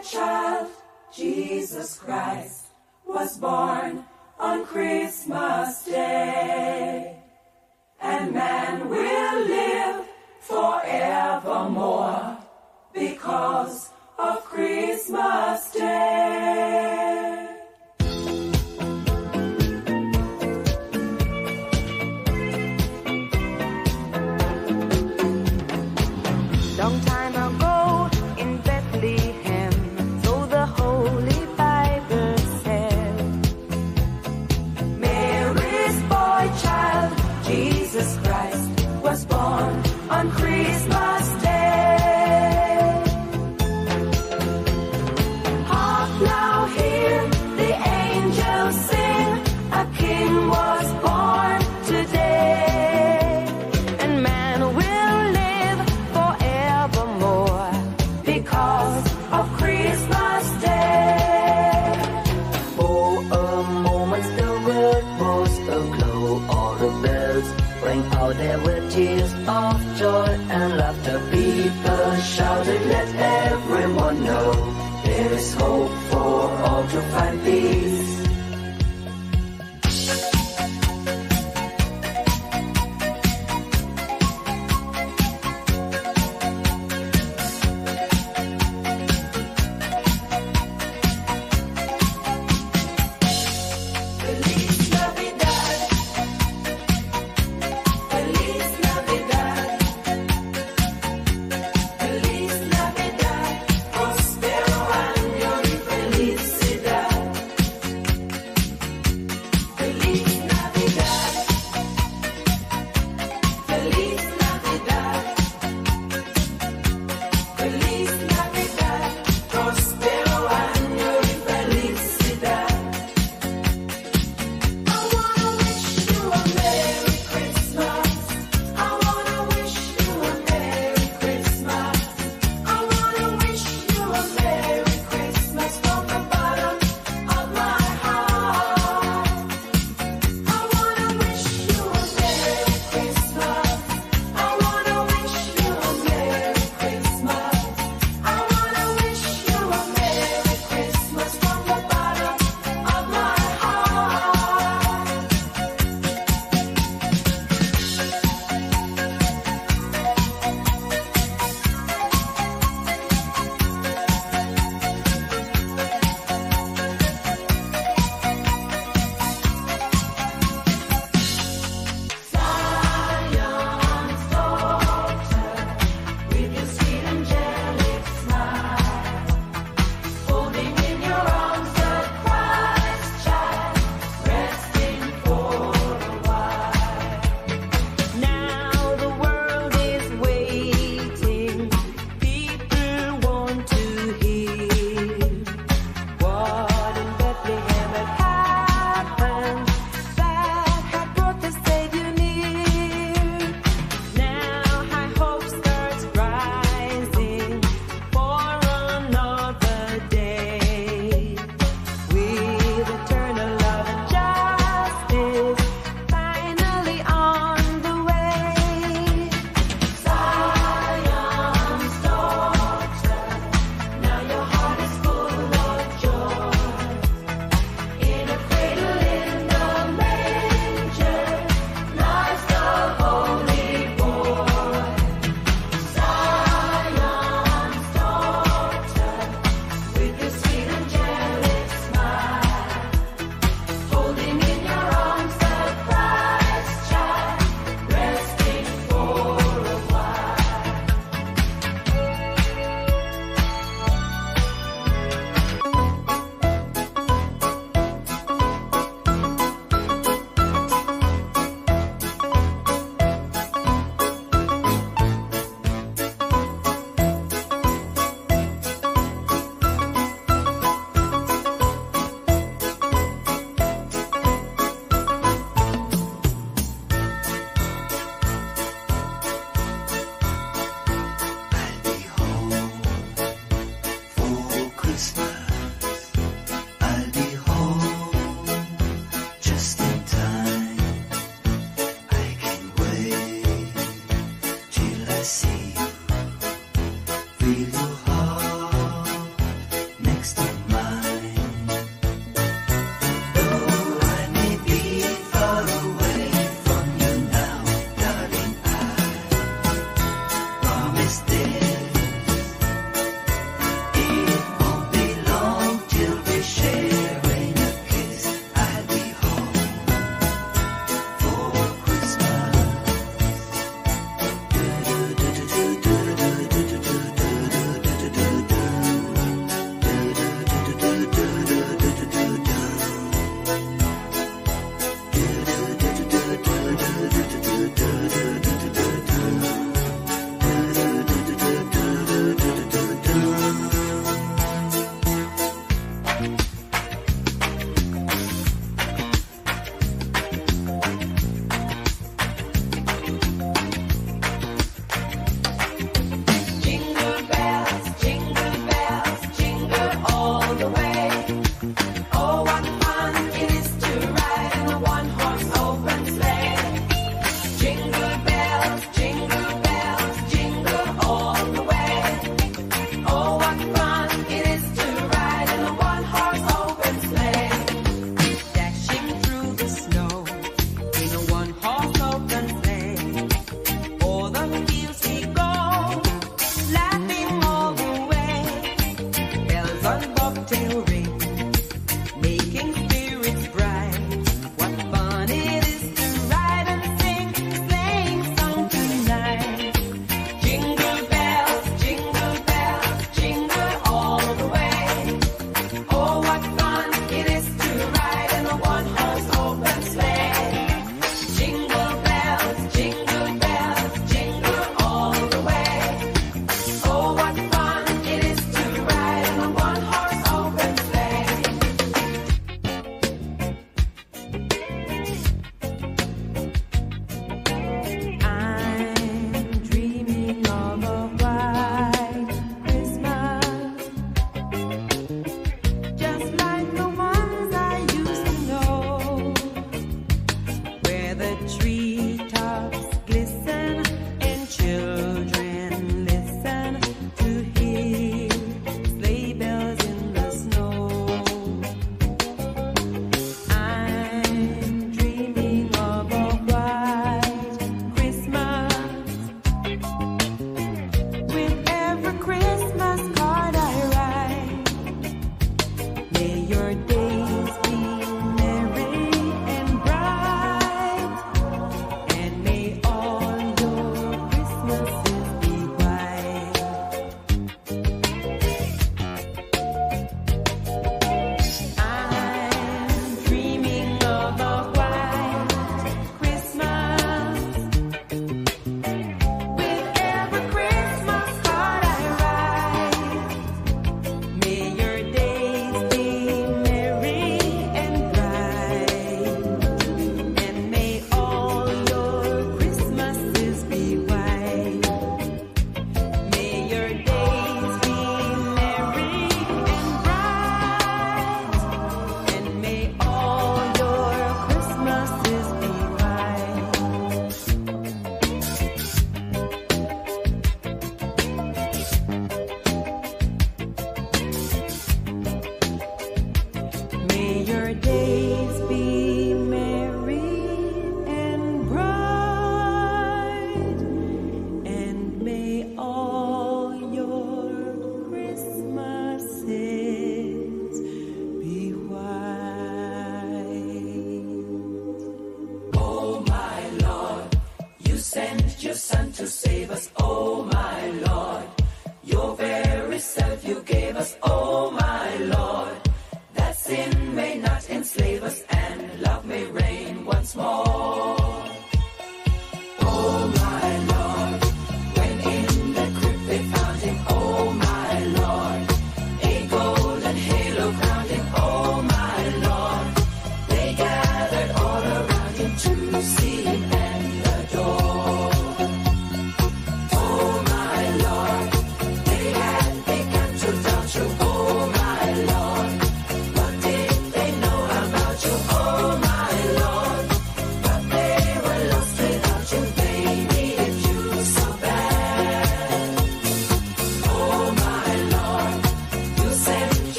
child, Jesus Christ, was born on Christmas Day. And man will live forevermore because of Christmas Day. Long time ago in Bethlehem, so the Holy Bible said, Mary's boy child, Jesus Christ, was born on Christmas Day. Hark now, hear the angels sing, a king was born today. and man will live forevermore Because of Christmas Day. For a moment the world was aglow, all the bells rang out there were tears of joy and laughter. People shouted, let everyone know there is hope for all to find peace. Feliz Navidad, Feliz Navidad, Feliz Navidad, prospero año y felicidad. Feliz Navidad, Feliz Navidad, Feliz Navidad, prospero año y felicidad. I wanna wish you a Merry Christmas. I wanna wish you a Merry Christmas. I wanna wish you a Merry Christmas from the bottom of my heart. I wanna wish you a Merry Christmas. I wanna wish you a Merry Christmas. I wanna wish you a Merry Christmas from the bottom of my heart. Zion's daughter, with your sweet angelic smile, holding in your arms the Christ child, resting for a while. Now the world is waiting. People want to hear what in Bethlehem had happened that had brought the Savior near. Now high hope starts rising for another day, with eternal love and justice finally on the way. Zion's daughter, now your heart is full of joy. In a cradle in the manger lies the holy boy. Zion's daughter, with your sweet angelic smile, holding in your arms the Christ child, resting for a while. I'll be home for Christmas. I'll be home just in time. I can wait till I see you. Feel your heart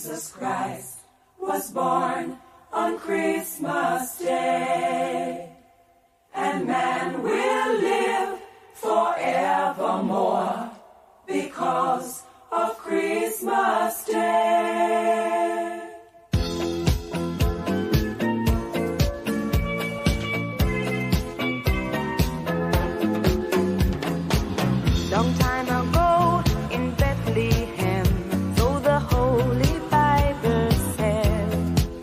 Jesus Christ was born on Christmas Day, and man will live forevermore because of Christmas Day. Long time ago in Bethlehem, so the Holy Bible said,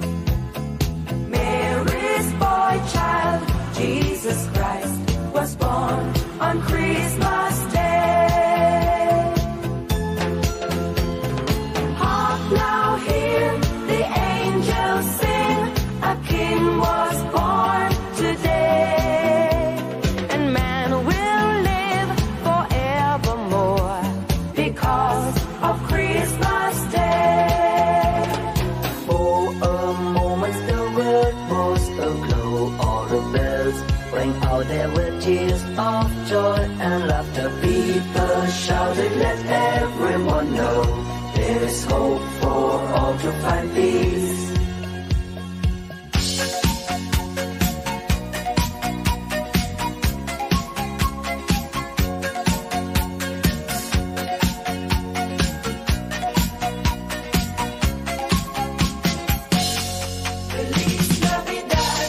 Mary's boy child, Jesus Christ, was born on Christmas Day. Hark now, hear the angels sing, a king was born today. and man will live forevermore. Because of Christmas Day. For a moment the world was aglow, all the bells rang out, there were tears of joy and laughter. People shouted, let everyone know there is hope for all to find peace. Feliz Navidad.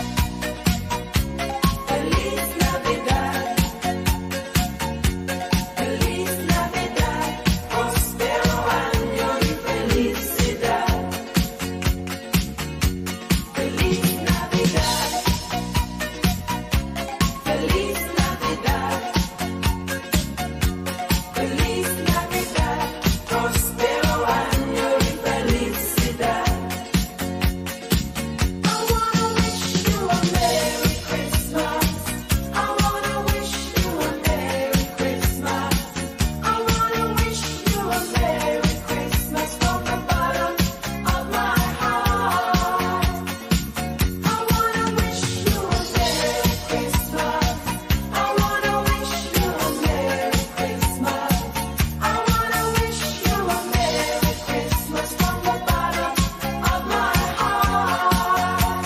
Feliz Navidad. Feliz Navidad. Prospero año y felicidad. Feliz Navidad. Feliz Navidad. Feliz Navidad. Prospero año y felicidad. I wanna wish you a Merry Christmas. I wanna wish you a Merry Christmas. I wanna wish you a Merry Christmas from the bottom of my heart. I wanna wish you a Merry Christmas. I wanna wish you a Merry Christmas. I wanna wish you a Merry Christmas from the bottom of my heart.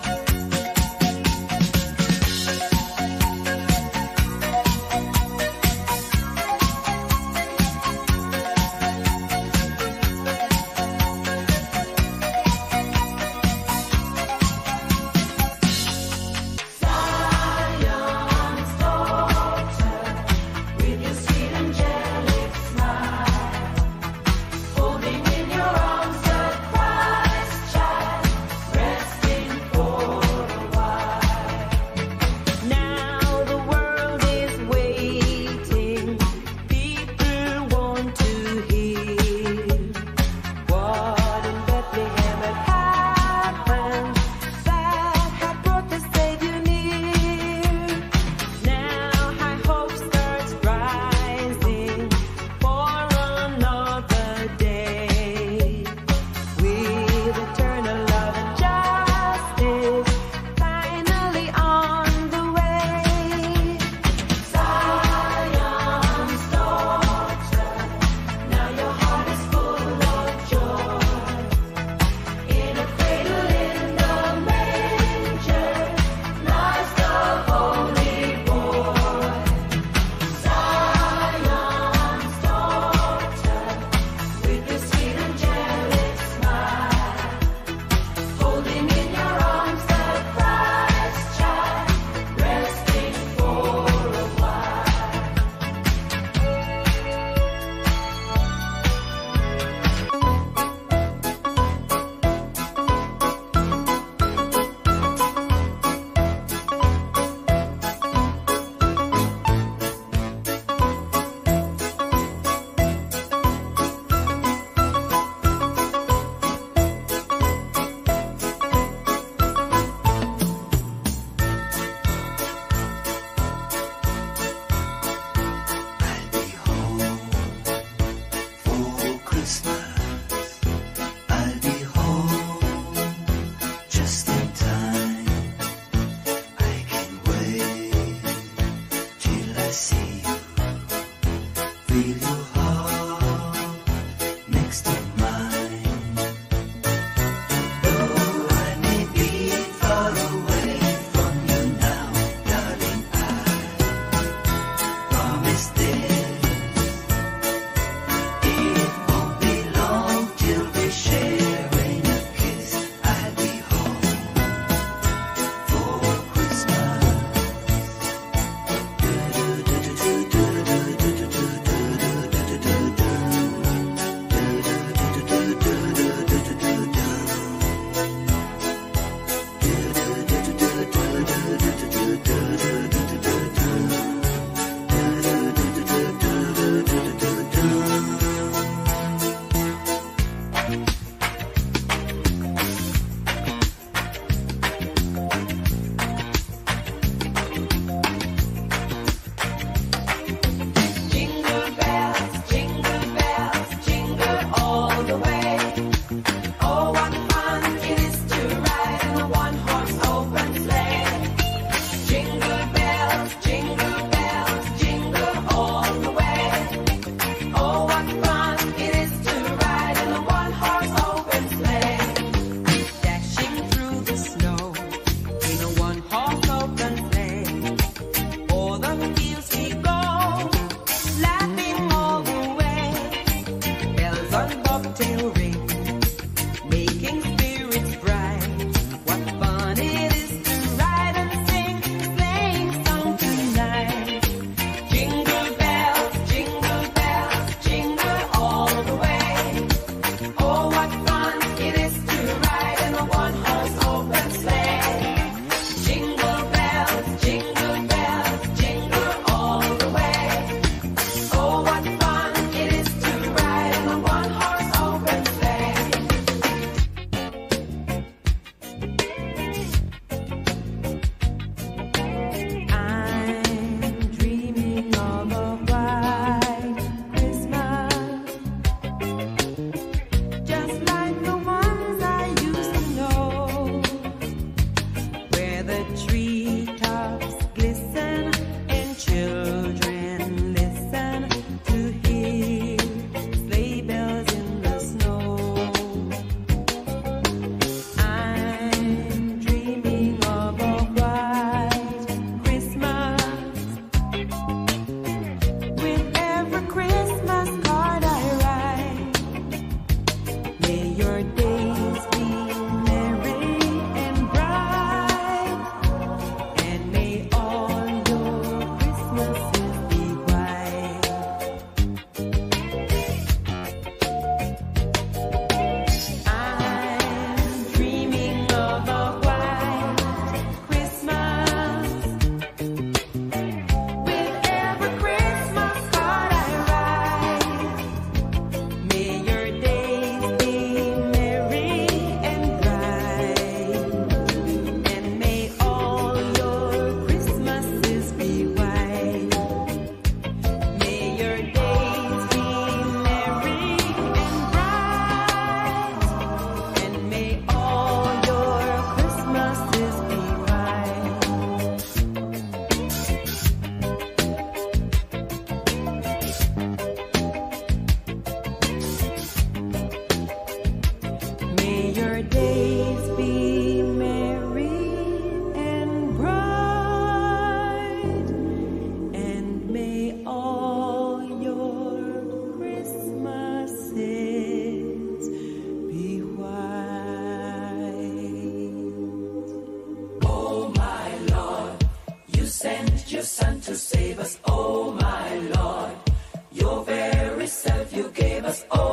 Zion's daughter, with your sweet angelic smile, holding in your arms the Christ child, resting for a while. Now the world is waiting. People want to hear what in Bethlehem had happened that had brought the Savior near. Now high hope starts rising for another day, with eternal love and justice finally on the way. Zion's daughter, now your heart is full of joy. In a cradle in the manger lies the Holy Boy. Zion's daughter, with your sweet angelic smile, holding in your arms the Christ child, resting for a while. I'll be home for Christmas. I'll be home just in time. I can wait till I see you. Feel your heart next to mine. us all.